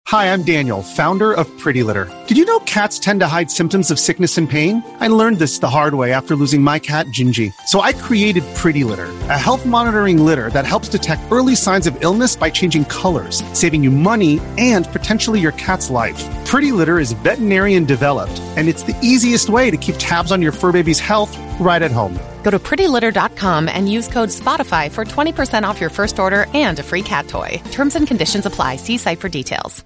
Hi, I'm Daniel, founder of Pretty Litter. Did you know cats tend to hide symptoms of sickness and pain? I learned this the hard way after losing my cat, Gingy. So I created Pretty Litter, a health monitoring litter that helps detect early signs of illness by changing colors, saving you money and potentially your cat's life. Pretty Litter is veterinarian developed, and it's the easiest way to keep tabs on your fur baby's health right at home. Go to prettylitter.com and use code SPOTIFY for 20% off your first order and a free cat toy. Terms and conditions apply. See site for details.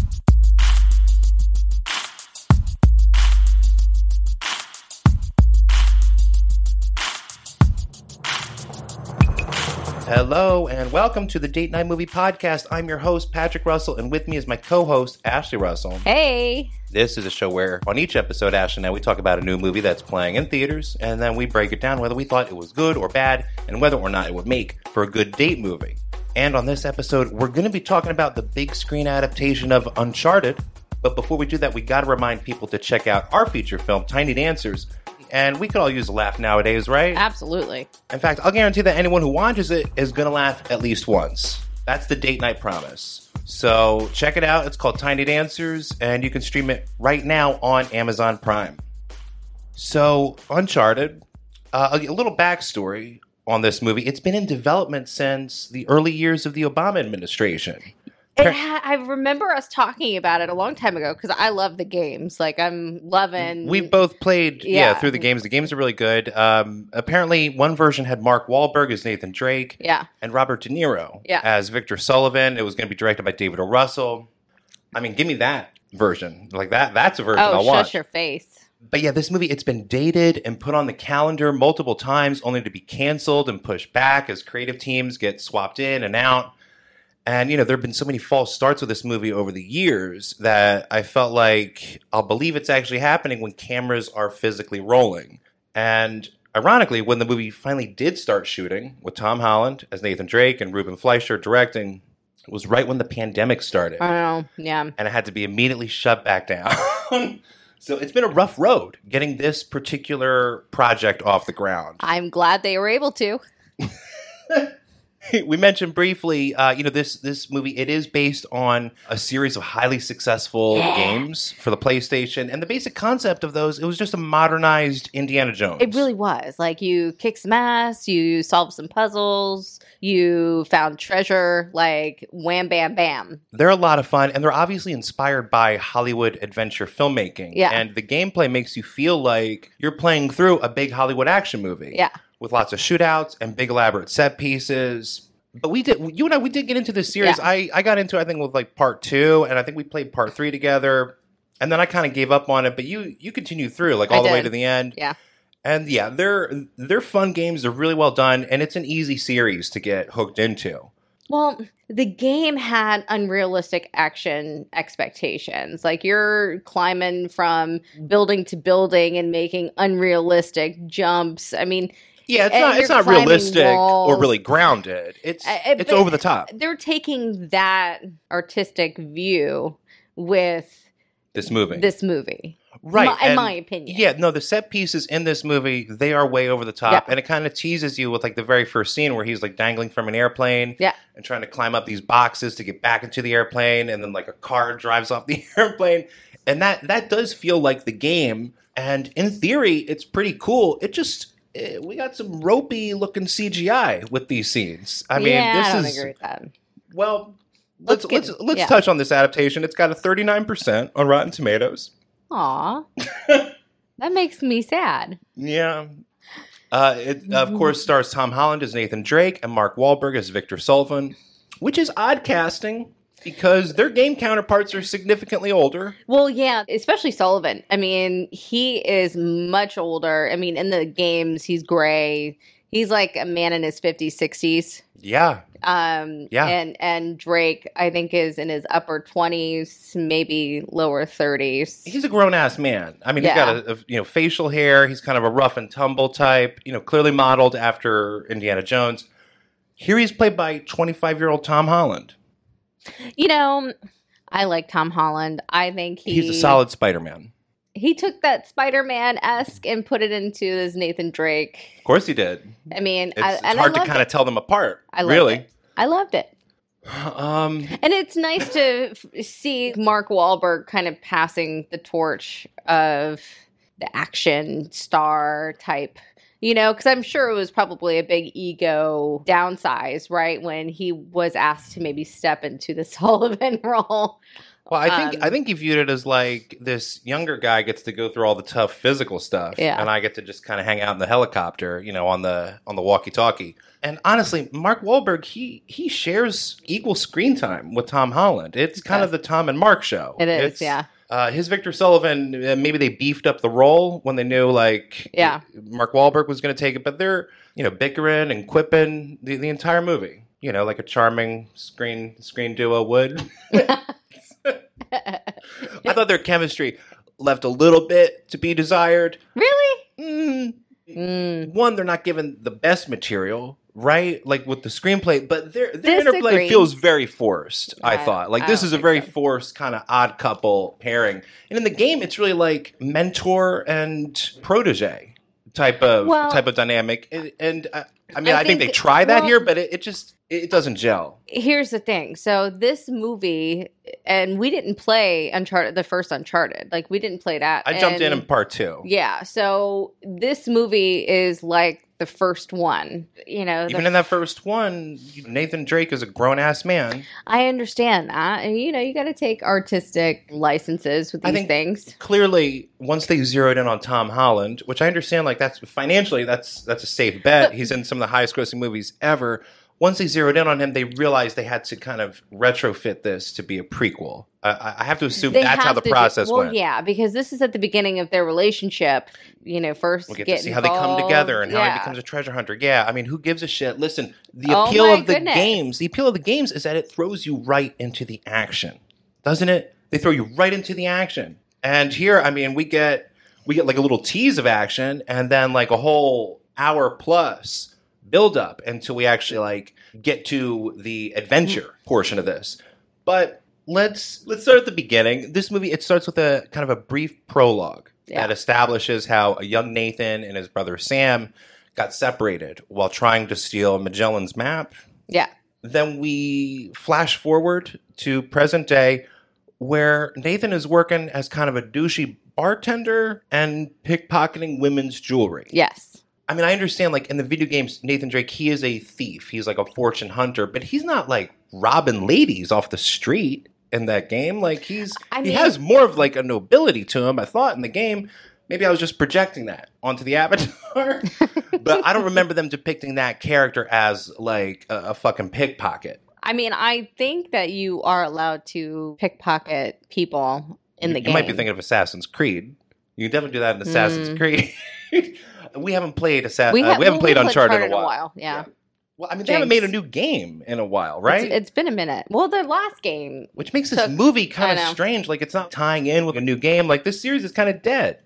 Hello and welcome to the Date Night Movie Podcast. I'm your host, Patrick Russell, and with me is my co-host, Ashley Russell. Hey! This is a show where, on each episode, Ashley and I, we talk about a new movie that's playing in theaters, and then we break it down whether we thought it was good or bad, and whether or not it would make for a good date movie. And on this episode, we're going to be talking about the big screen adaptation of Uncharted, but before we do that, we got to remind people to check out our feature film, Tiny Dancers. And we could all use a laugh nowadays, right? Absolutely. In fact, I'll guarantee that anyone who watches it is going to laugh at least once. That's the date night promise. So check it out. It's called Tiny Dancers, and you can stream it right now on Amazon Prime. So, Uncharted, a little backstory on this movie. It's been in development since the early years of the Obama administration. I remember us talking about it a long time ago because I love the games. Like, I'm loving... We've both played through the games. The games are really good. Apparently, one version had Mark Wahlberg as Nathan Drake and Robert De Niro as Victor Sullivan. It was going to be directed by David O. Russell. I mean, give me that version. Like, that's a version I'll watch. Shut your face. But yeah, this movie, it's been dated and put on the calendar multiple times, only to be canceled and pushed back as creative teams get swapped in and out. And, you know, there have been so many false starts with this movie over the years that I felt like I'll believe it's actually happening when cameras are physically rolling. And ironically, when the movie finally did start shooting, with Tom Holland as Nathan Drake and Ruben Fleischer directing, it was right when the pandemic started. I know, yeah. And it had to be immediately shut back down. So it's been a rough road getting this particular project off the ground. I'm glad they were able to. We mentioned briefly, this movie, it is based on a series of highly successful games for the PlayStation. And the basic concept of those, it was just a modernized Indiana Jones. It really was. Like, you kick some ass, you solved some puzzles, you found treasure, like, wham, bam, bam. They're a lot of fun, and they're obviously inspired by Hollywood adventure filmmaking. Yeah. And the gameplay makes you feel like you're playing through a big Hollywood action movie. Yeah. With lots of shootouts and big elaborate set pieces. But we did get into this series. Yeah. I got into it, I think, with like part 2, and I think we played part 3 together. And then I kind of gave up on it, but you continued through, like, all the way to the end. Yeah. And yeah, they're fun games. They're really well done, and it's an easy series to get hooked into. Well, the game had unrealistic action expectations. Like, you're climbing from building to building and making unrealistic jumps. I mean... Yeah, it's not realistic walls. Or really grounded. It's over the top. They're taking that artistic view with this movie. Right. In my opinion. Yeah, no, the set pieces in this movie, they are way over the top. Yeah. And it kind of teases you with, like, the very first scene where he's, like, dangling from an airplane. Yeah. And trying to climb up these boxes to get back into the airplane. And then, like, a car drives off the airplane. And that does feel like the game. And in theory, it's pretty cool. It just... we got some ropey-looking CGI with these scenes. I mean, I don't agree with that. Well, let's touch on this adaptation. It's got a 39% on Rotten Tomatoes. Aw. That makes me sad. Yeah. It, of course, stars Tom Holland as Nathan Drake and Mark Wahlberg as Victor Sullivan, which is odd casting. Because their game counterparts are significantly older. Well, yeah, especially Sullivan. I mean, he is much older. I mean, in the games, he's gray. He's like a man in his 50s, 60s. Yeah. And Drake, I think, is in his upper 20s, maybe lower 30s. He's a grown-ass man. I mean, he's got a facial hair. He's kind of a rough and tumble type, clearly modeled after Indiana Jones. Here he's played by 25-year-old Tom Holland. I like Tom Holland. I think he's a solid Spider-Man. He took that Spider-Man-esque and put it into his Nathan Drake. Of course he did. I mean, it's hard to kind of tell them apart. I loved it. And it's nice to see Mark Wahlberg kind of passing the torch of the action star type, because I'm sure it was probably a big ego downsize, right? When he was asked to maybe step into the Sullivan role. Well, I think he viewed it as like this younger guy gets to go through all the tough physical stuff, and I get to just kind of hang out in the helicopter, on the walkie-talkie. And honestly, Mark Wahlberg, he shares equal screen time with Tom Holland. It's kind of the Tom and Mark show. It is, yeah. His Victor Sullivan, maybe they beefed up the role when they knew Mark Wahlberg was going to take it, but they're bickering and quipping the entire movie. Like a charming screen duo would. I thought their chemistry left a little bit to be desired. Really? One, they're not given the best material, right? Like with the screenplay, but their interplay feels very forced, I thought. Like this is a very forced kind of odd couple pairing. And in the game, it's really like mentor and protege type of dynamic. And I think they try that here, but it doesn't gel. Here's the thing. So this movie, and we didn't play Uncharted, the first Uncharted. Like we didn't play that. I jumped in part 2. Yeah. So this movie is like the first one, Even in that first one, Nathan Drake is a grown-ass man. I understand that. And, you got to take artistic licenses with these things. Clearly, once they zeroed in on Tom Holland, which I understand, like that's financially, that's a safe bet. He's in some of the highest grossing movies ever. Once they zeroed in on him, they realized they had to kind of retrofit this to be a prequel. I have to assume that's how the process went. Well, yeah, because this is at the beginning of their relationship. First we'll get to see how they come together and how he becomes a treasure hunter. Yeah, I mean, who gives a shit? Listen, the appeal of the games is that it throws you right into the action, doesn't it? They throw you right into the action. And here, I mean, we get like a little tease of action, and then like a whole hour plus build up until we actually like get to the adventure portion of this. But let's start at the beginning. This movie, it starts with a kind of a brief prologue that establishes how a young Nathan and his brother Sam got separated while trying to steal Magellan's map. Yeah. Then we flash forward to present day where Nathan is working as kind of a douchey bartender and pickpocketing women's jewelry. Yes. I mean, I understand, like, in the video games, Nathan Drake, he is a thief. He's like a fortune hunter, but he's not, like, robbing ladies off the street in that game. Like, he has more of, like, a nobility to him, I thought, in the game. Maybe I was just projecting that onto the avatar. But I don't remember them depicting that character as, like, a fucking pickpocket. I mean, I think that you are allowed to pickpocket people in the game. You might be thinking of Assassin's Creed. You can definitely do that in Assassin's Creed. We haven't played Uncharted in a while. Yeah. Well, I mean, they haven't made a new game in a while, right? It's been a minute. Well, their last game, which makes this movie kind of strange. Like, it's not tying in with a new game. Like, this series is kind of dead.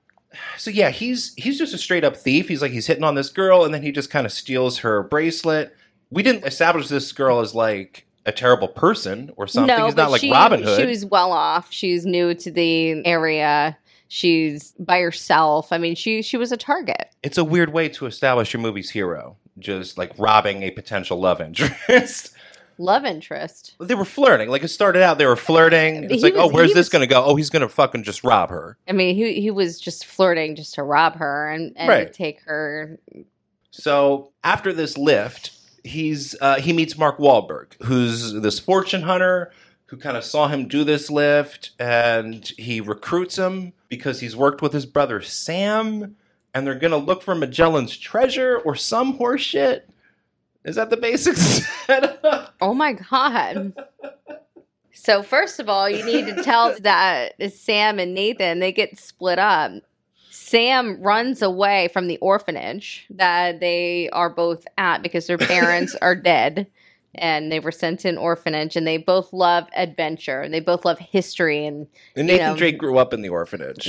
So yeah, he's just a straight up thief. He's hitting on this girl, and then he just kind of steals her bracelet. We didn't establish this girl as like a terrible person or something. No, he's not like she, Robin Hood. She was well off. She's new to the area. She's by herself. I mean, she was a target. It's a weird way to establish your movie's hero, just like robbing a potential love interest. They were flirting. Like, it started out, they were flirting. It's where's this going to go? Oh, he's going to fucking just rob her. I mean, he was just flirting just to rob her and take her. So after this lift, he meets Mark Wahlberg, who's this fortune hunter who kind of saw him do this lift, and he recruits him because he's worked with his brother Sam, and they're going to look for Magellan's treasure or some horse shit. Is that the basic setup? Oh my God. So first of all, you need to tell that Sam and Nathan, they get split up. Sam runs away from the orphanage that they are both at because their parents are dead. And they were sent to an orphanage, and they both love adventure, and they both love history. And Nathan Drake grew up in the orphanage.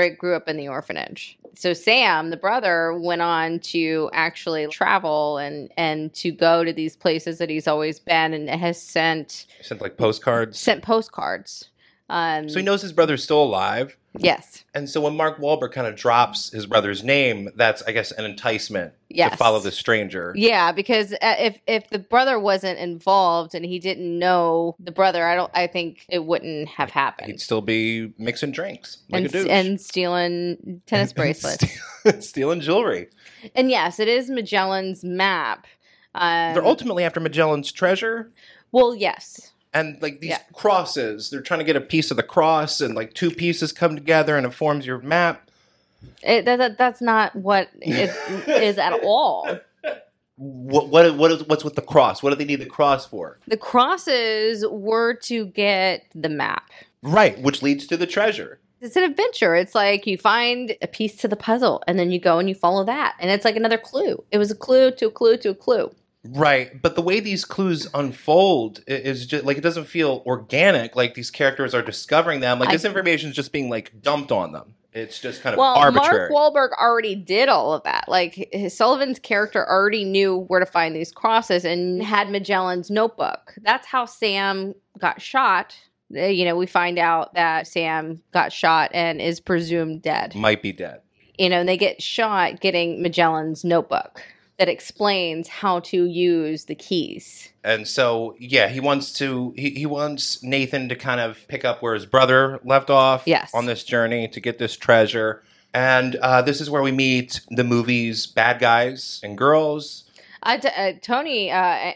So Sam, the brother, went on to actually travel and to go to these places that he's always been, and has sent like postcards. Sent postcards. So he knows his brother's still alive. Yes. And so when Mark Wahlberg kind of drops his brother's name, that's, I guess, an enticement Yes. to follow the stranger. Yeah, because if the brother wasn't involved and he didn't know the brother, I think it wouldn't have happened. He'd still be mixing drinks like and, a douche. and stealing tennis bracelets. Stealing jewelry. And yes, it is Magellan's map. They're ultimately after Magellan's treasure. Well, yes. And like these crosses, they're trying to get a piece of the cross, and like two pieces come together and it forms your map. That's not what it is at all. What's with the cross? What do they need the cross for? The crosses were to get the map. Right, which leads to the treasure. It's an adventure. It's like you find a piece to the puzzle and then you go and you follow that. And it's like another clue. It was a clue to a clue to a clue. Right, but the way these clues unfold is just like, it doesn't feel organic. Like these characters are discovering them. Like this information is just being like dumped on them. It's just kind of arbitrary. Mark Wahlberg already did all of that. Like Sullivan's character already knew where to find these crosses and had Magellan's notebook. That's how Sam got shot. We find out that Sam got shot and is presumed dead. Might be dead. And they get shot getting Magellan's notebook that explains how to use the keys. And so, yeah, he wants Nathan to kind of pick up where his brother left off on this journey to get this treasure. And this is where we meet the movie's bad guys and girls. Antonio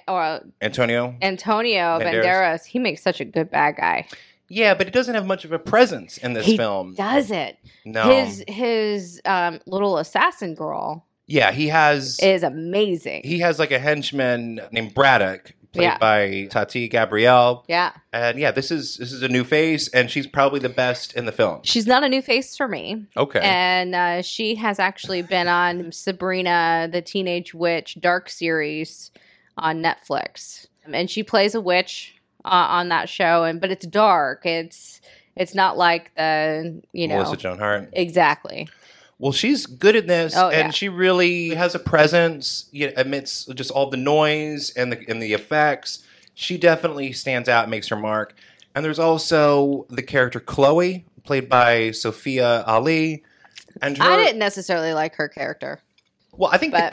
Banderas, he makes such a good bad guy. Yeah, but he doesn't have much of a presence in this film. He doesn't. No. His little assassin girl. Yeah, is amazing. He has like a henchman named Braddock, played by Tati Gabrielle. Yeah. And yeah, this is a new face, and she's probably the best in the film. She's not a new face for me. Okay. And she has actually been on Sabrina the Teenage Witch Dark series on Netflix. And she plays a witch on that show, but it's dark. It's not like the, Melissa Joan Hart. Exactly. Well, she's good in this, and she really has a presence amidst just all the noise and the effects. She definitely stands out and makes her mark. And there's also the character Chloe, played by Sophia Ali. And I didn't necessarily like her character. Well, I think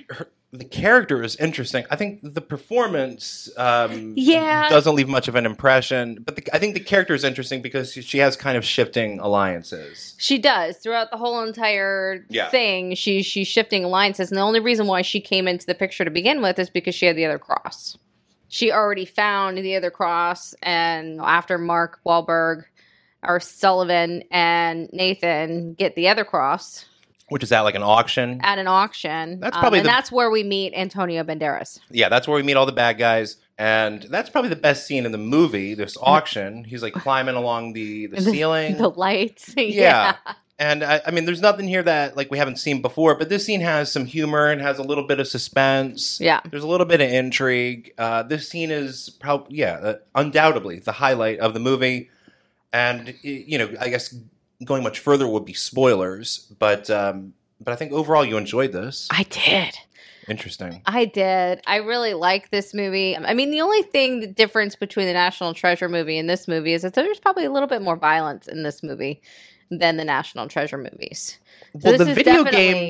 the character is interesting. I think the performance doesn't leave much of an impression. But I think the character is interesting because she has kind of shifting alliances. She does. Throughout the whole entire thing, she's shifting alliances. And the only reason why she came into the picture to begin with is because she had the other cross. She already found the other cross. And after Mark Wahlberg, or Sullivan, and Nathan get the other cross... Which is at like an auction. At an auction. That's probably that's where we meet Antonio Banderas. Yeah, that's where we meet all the bad guys. And that's probably the best scene in the movie, this auction. He's like climbing along the ceiling. The lights. Yeah. And I mean, there's nothing here that like we haven't seen before, but this scene has some humor and has a little bit of suspense. Yeah. There's a little bit of intrigue. This scene is undoubtedly the highlight of the movie. And, I guess... going much further would be spoilers, but I think overall you enjoyed this. I did. Interesting. I did. I really like this movie. I mean, the only the difference between the National Treasure movie and this movie is that there's probably a little bit more violence in this movie than the National Treasure movies. So well, in the video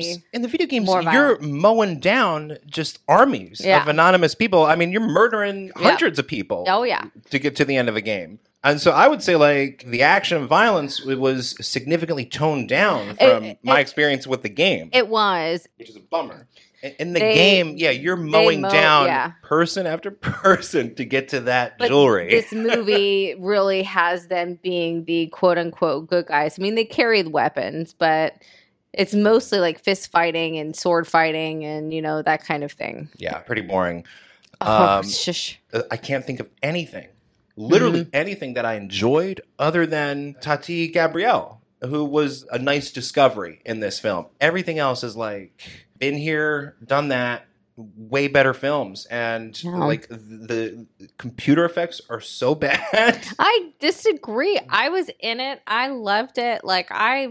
games, you're mowing down just armies of anonymous people. I mean, you're murdering hundreds of people. Oh, yeah. To get to the end of a game. And so I would say, like, the action and violence was significantly toned down from my experience with the game. It was. Which is a bummer. In the game, you're mowing down person after person to get to that jewelry. This movie really has them being the quote-unquote good guys. I mean, they carried weapons, but it's mostly like fist fighting and sword fighting and, that kind of thing. Yeah, pretty boring. Shush. I can't think of anything. Literally anything that I enjoyed other than Tati Gabrielle, who was a nice discovery in this film. Everything else is like, been here, done that, way better films. And like the computer effects are so bad. I disagree. I was in it. I loved it. Like,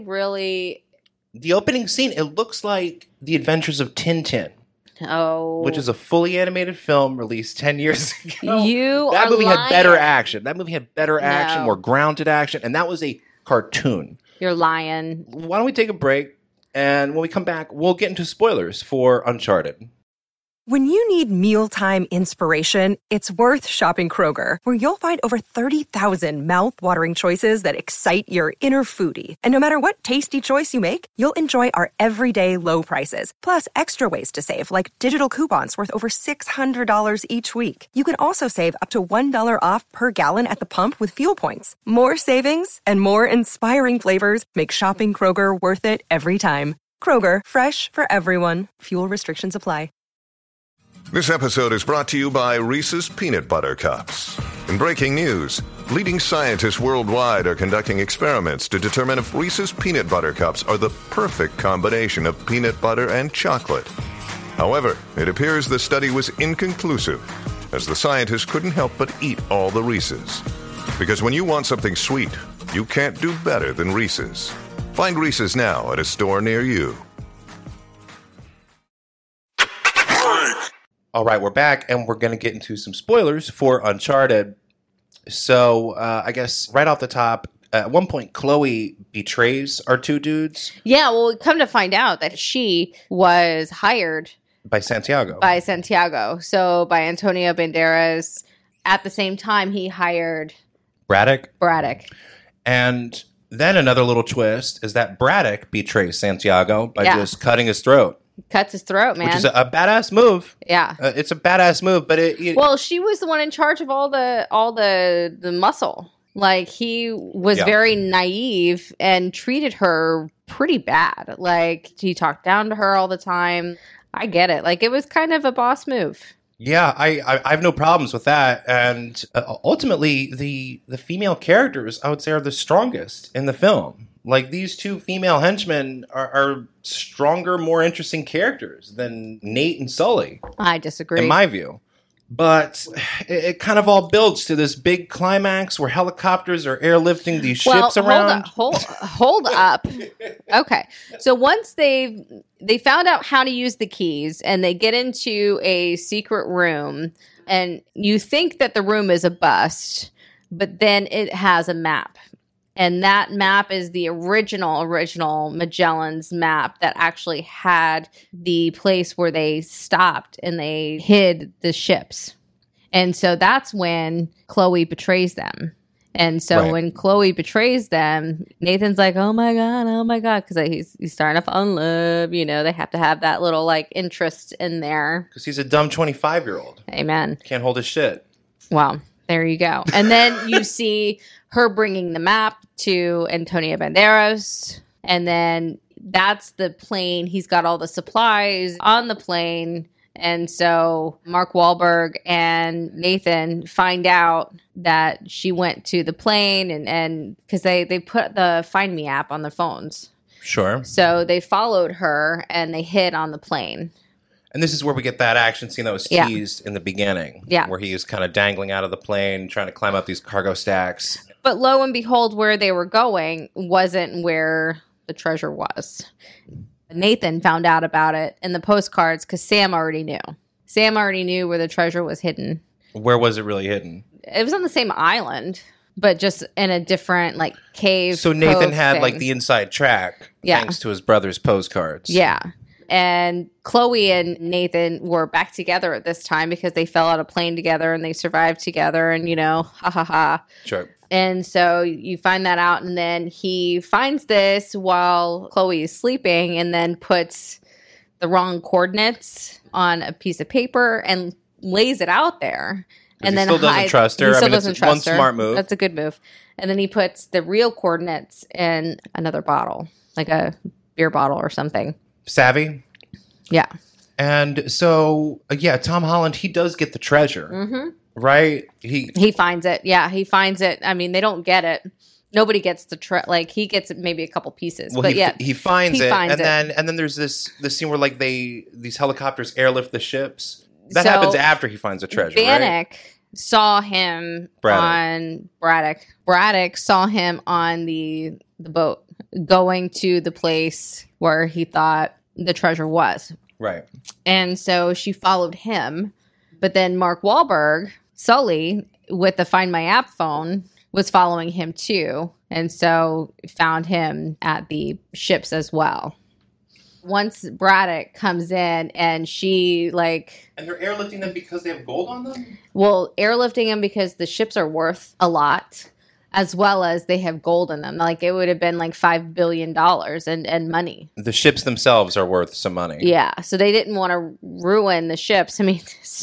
the opening scene, it looks like The Adventures of Tintin. Oh. Which is a fully animated film released 10 years ago. That movie had better action. That movie had better action, more grounded action, and that was a cartoon. You're lying. Why don't we take a break? And when we come back, we'll get into spoilers for Uncharted. When you need mealtime inspiration, it's worth shopping Kroger, where you'll find over 30,000 mouth-watering choices that excite your inner foodie. And no matter what tasty choice you make, you'll enjoy our everyday low prices, plus extra ways to save, like digital coupons worth over $600 each week. You can also save up to $1 off per gallon at the pump with fuel points. More savings and more inspiring flavors make shopping Kroger worth it every time. Kroger, fresh for everyone. Fuel restrictions apply. This episode is brought to you by Reese's Peanut Butter Cups. In breaking news, leading scientists worldwide are conducting experiments to determine if Reese's Peanut Butter Cups are the perfect combination of peanut butter and chocolate. However, it appears the study was inconclusive, as the scientists couldn't help but eat all the Reese's. Because when you want something sweet, you can't do better than Reese's. Find Reese's now at a store near you. All right, we're back, and we're going to get into some spoilers for Uncharted. So, I guess right off the top, at one point, Chloe betrays our two dudes. Yeah, well, we come to find out that she was hired by Santiago. So, by Antonio Banderas. At the same time, he hired Braddock. And then another little twist is that Braddock betrays Santiago by just cutting his throat. Cuts his throat, man. Which is a badass move. Yeah. It's a badass move, but well, she was the one in charge of all the muscle. Like, he was very naive and treated her pretty bad. Like, he talked down to her all the time. I get it. Like, it was kind of a boss move. Yeah, I have no problems with that. And ultimately, the female characters, I would say, are the strongest in the film. Like, these two female henchmen are stronger, more interesting characters than Nate and Sully. I disagree. In my view. But it kind of all builds to this big climax where helicopters are airlifting these ships around. Hold up. Okay. So once they found out how to use the keys and they get into a secret room, and you think that the room is a bust, but then it has a map. And that map is the original Magellan's map that actually had the place where they stopped and they hid the ships. And so that's when Chloe betrays them. And so when Chloe betrays them, Nathan's like, oh my God, because he's starting to fall in love. You know, they have to have that little, like, interest in there. Because he's a dumb 25-year-old. Amen. Can't hold his shit. Well, there you go. And then you see her bringing the map to Antonio Banderas. And then that's the plane. He's got all the supplies on the plane. And so Mark Wahlberg and Nathan find out that she went to the plane and because they put the Find Me app on their phones. Sure. So they followed her and they hid on the plane. And this is where we get that action scene that was teased in the beginning. Yeah. Where he is kind of dangling out of the plane, trying to climb up these cargo stacks. But lo and behold, where they were going wasn't where the treasure was. Nathan found out about it in the postcards because Sam already knew. Sam already knew where the treasure was hidden. Where was it really hidden? It was on the same island, but just in a different, like, cave. So Nathan had, like, the inside track thanks to his brother's postcards. Yeah. And Chloe and Nathan were back together at this time because they fell out of plane together and they survived together and, you know, ha ha ha. Sure. And so you find that out, and then he finds this while Chloe is sleeping and then puts the wrong coordinates on a piece of paper and lays it out there. And then still doesn't trust her. He still it's doesn't trust one her. smart move. That's a good move. And then he puts the real coordinates in another bottle, like a beer bottle or something. Savvy. Yeah. And so, Tom Holland, he does get the treasure. Mm-hmm. Right? He finds it. Yeah, he finds it. I mean, they don't get it. Nobody gets the he gets maybe a couple pieces. Well, but he finds it. And then there's this scene where, like, these helicopters airlift the ships. That happens after he finds the treasure, Bannock saw him on Braddock. Braddock saw him on the boat going to the place where he thought the treasure was. Right. And so she followed him. But then Mark Wahlberg, Sully, with the Find My App phone, was following him too. And so found him at the ships as well. Once Braddock comes in and she And they're airlifting them because they have gold on them? well, airlifting him because the ships are worth a lot, as well as they have gold in them. Like it would have been like $5 billion and money. The ships themselves are worth some money. Yeah. So they didn't want to ruin the ships. I mean,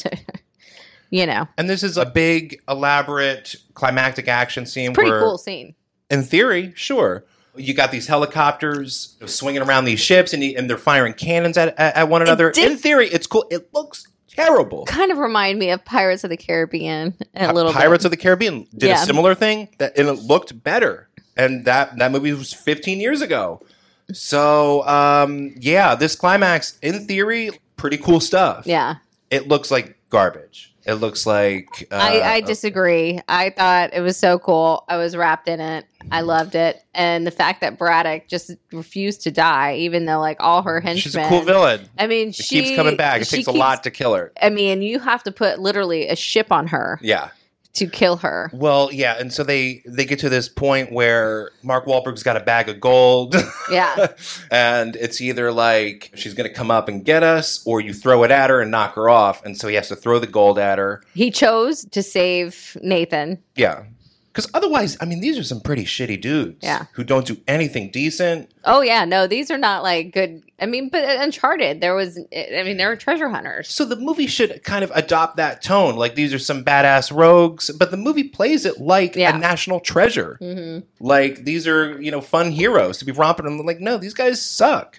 you know, And this is a big, elaborate, climactic action scene. pretty where, cool scene. in theory, sure. You got these helicopters swinging around these ships, and they're firing cannons at one another. did- In theory, it's cool. It looks terrible. Kind of remind me of Pirates of the Caribbean a little Pirates bit. of the Caribbean did Yeah. a similar thing, and it looked better. And that movie was 15 years ago. So, yeah, this climax, in theory, pretty cool stuff. Yeah. It looks like garbage. It looks like... I disagree. I thought it was so cool. I was wrapped in it. I loved it. And the fact that Braddock just refused to die, even though like all her henchmen... She's a cool villain. I mean, It keeps coming back. It takes a lot to kill her. I mean, you have to put literally a ship on her Yeah. to kill her. Well, yeah, and so they get to this point where Mark Wahlberg's got a bag of gold. Yeah. And it's either like she's going to come up and get us, or you throw it at her and knock her off. And so he has to throw the gold at her. He chose to save Nathan. Yeah. Because otherwise, I mean, these are some pretty shitty dudes. Yeah. Who don't do anything decent. Oh, yeah. No, these are not like good. I mean, but Uncharted, they were treasure hunters. So the movie should kind of adopt that tone. Like, these are some badass rogues, but the movie plays it like Yeah. a national treasure. Mm-hmm. Like, these are, fun heroes to be romping. And like, no, these guys suck.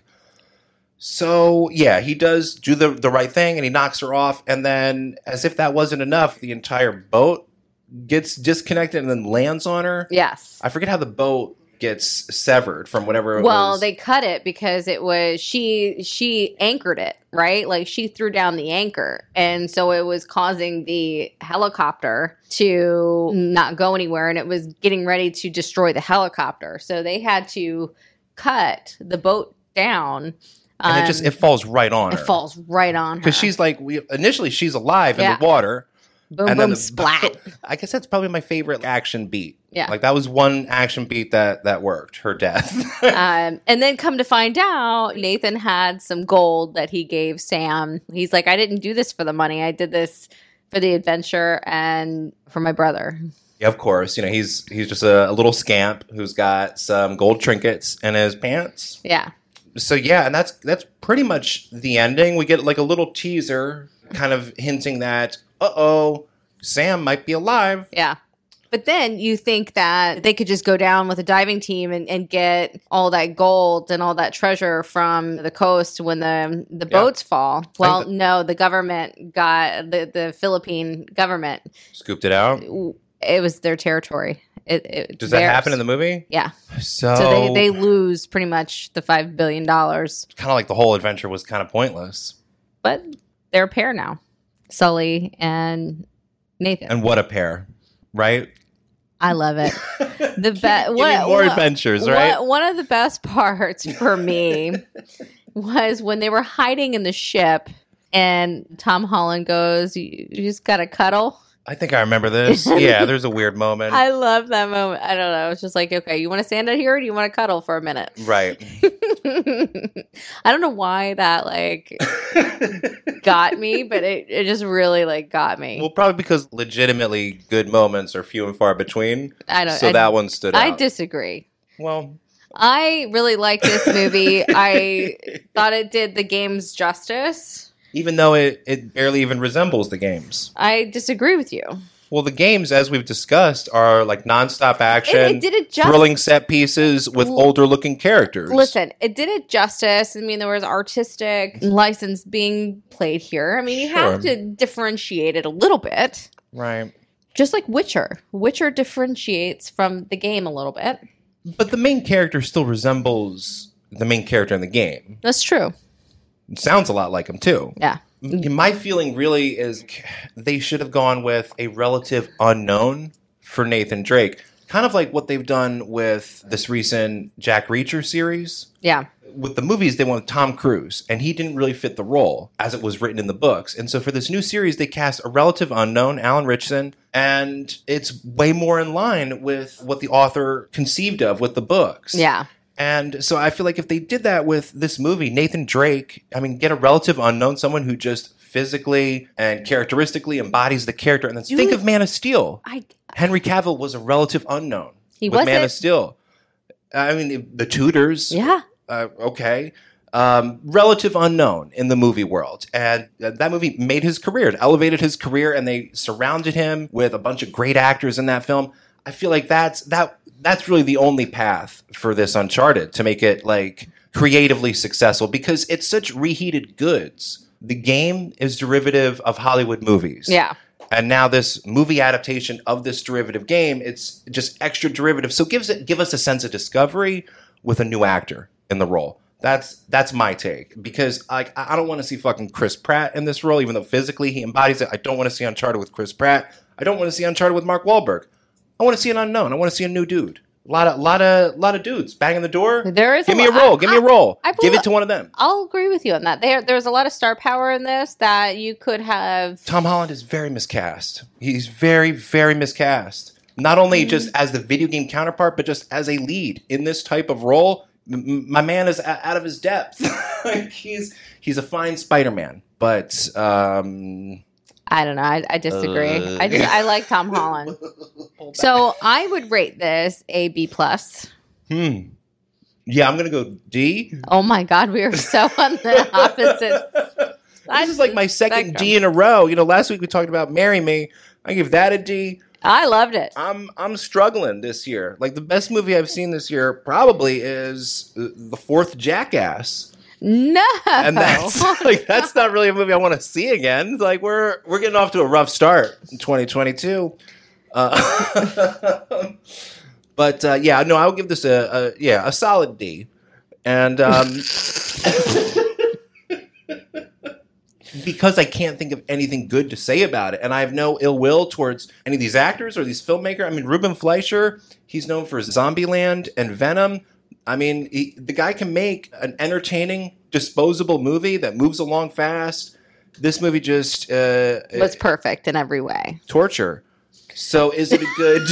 So, yeah, he does do the right thing, and he knocks her off. And then, as if that wasn't enough, the entire boat gets disconnected and then lands on her. Yes. I forget how the boat gets severed from whatever it Well, was. they cut it because it was she anchored it, right? Like she threw down the anchor. And so it was causing the helicopter to not go anywhere, and it was getting ready to destroy the helicopter. So they had to cut the boat down. And it falls right on It her. falls right on her. Because she's like, initially she's alive in Yeah. the water. boom, And boom, then splat. I guess that's probably my favorite action beat. Yeah. Like that was one action beat that worked, her death. And then come to find out, Nathan had some gold that he gave Sam. He's like, I didn't do this for the money. I did this for the adventure and for my brother. Yeah, of course. He's just a little scamp who's got some gold trinkets in his pants. Yeah. So yeah, and that's pretty much the ending. We get like a little teaser kind of hinting that, Sam might be alive. Yeah. But then you think that they could just go down with a diving team and get all that gold and all that treasure from the coast when the boats fall. Well, no, the government got the Philippine government. Scooped it out. It was their territory. Does that happen in the movie? Yeah. So they lose pretty much the $5 billion. kind of like the whole adventure was kind of pointless. But they're a pair now. Sully and Nathan. And what a pair, right? I love it. The Give me more adventures, right? One of the best parts for me was when they were hiding in the ship and Tom Holland goes, you just got to cuddle. I think I remember this. Yeah, there's a weird moment. I love that moment. I don't know. It's just like, okay, you want to stand out here or do you want to cuddle for a minute? Right. I don't know why that got me, but it just really got me. Well, probably because legitimately good moments are few and far between. I don't. So that one stood out. I disagree. Well, I really liked this movie. I thought it did the games justice. even though it barely even resembles the games. I disagree with you. Well, the games, as we've discussed, are like nonstop action, It did it justice. thrilling set pieces with older-looking characters. Listen, it did it justice. I mean, there was artistic license being played here. I mean, you have to differentiate it a little bit. Right. Just like Witcher. Witcher differentiates from the game a little bit. But the main character still resembles the main character in the game. That's true. It sounds a lot like him, too. Yeah. My feeling really is they should have gone with a relative unknown for Nathan Drake. Kind of like what they've done with this recent Jack Reacher series. Yeah. with the movies, they wanted Tom Cruise, and he didn't really fit the role as it was written in the books. And so for this new series, they cast a relative unknown, Alan Ritchson, and it's way more in line with what the author conceived of with the books. Yeah. And so I feel like if they did that with this movie, Nathan Drake, I mean, get a relative unknown, someone who just physically and characteristically embodies the character. And then think of Man of Steel. Henry Cavill was a relative unknown. He with was Man of Steel. I mean, the Tudors. Yeah. Okay. Relative unknown in the movie world. And that movie made his career. It elevated his career, and they surrounded him with a bunch of great actors in that film. I feel like that's really the only path for this Uncharted to make it like creatively successful, because it's such reheated goods. The game is derivative of Hollywood movies. Yeah. And now this movie adaptation of this derivative game, it's just extra derivative. So give us a sense of discovery with a new actor in the role. That's my take, because I don't want to see fucking Chris Pratt in this role, even though physically he embodies it. I don't want to see Uncharted with Chris Pratt. I don't want to see Uncharted with Mark Wahlberg. I want to see an unknown. I want to see a new dude. A lot of dudes banging the door. Give me a role. Give me a role. Give it to one of them. I'll agree with you on that. There's a lot of star power in this that you could have. Tom Holland is very miscast. He's very, very miscast. Not only just as the video game counterpart, but just as a lead in this type of role. My man is out of his depth. Like he's a fine Spider-Man, but I don't know. I disagree. I like Tom Holland. So I would rate this a B+. Yeah, I'm gonna go D. Oh my God, we are so on the opposite. This is like my second D in a row. You know, last week we talked about Marry Me. I give that a D. I loved it. I'm struggling this year. Like the best movie I've seen this year probably is the fourth Jackass. No, and that's not really a movie I want to see again. Like we're getting off to a rough start in 2022. But yeah, no, I'll give this a solid D, and because I can't think of anything good to say about it, and I have no ill will towards any of these actors or these filmmakers. I mean, Ruben Fleischer, he's known for Zombieland and Venom. I mean, the guy can make an entertaining, disposable movie that moves along fast. This movie just was perfect in every way. Torture. So, is it a good?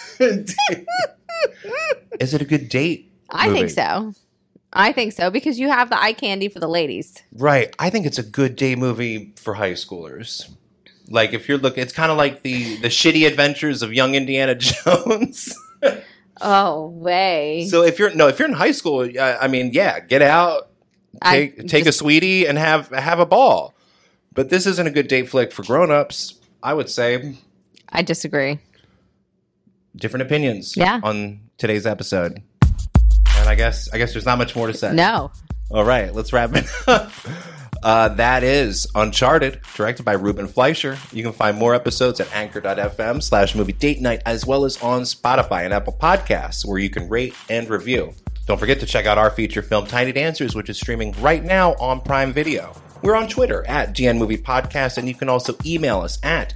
Is it a good date movie? I think so because you have the eye candy for the ladies. Right. I think it's a good date movie for high schoolers. Like if you're looking, it's kind of like the shitty adventures of young Indiana Jones. Oh, way. So if you're in high school, I mean, yeah, get out, take a sweetie and have a ball. But this isn't a good date flick for grown-ups, I would say. I disagree. Different opinions on today's episode. And I guess there's not much more to say. No. All right, let's wrap it up. That is Uncharted, directed by Ruben Fleischer. You can find more episodes at anchor.fm/movie date night, as well as on Spotify and Apple Podcasts, where you can rate and review. Don't forget to check out our feature film, Tiny Dancers, which is streaming right now on Prime Video. We're on Twitter at DNMoviePodcast, and you can also email us at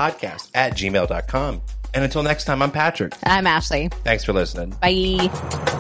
datenightmoviepodcast@gmail.com. And until next time, I'm Patrick. I'm Ashley. Thanks for listening. Bye.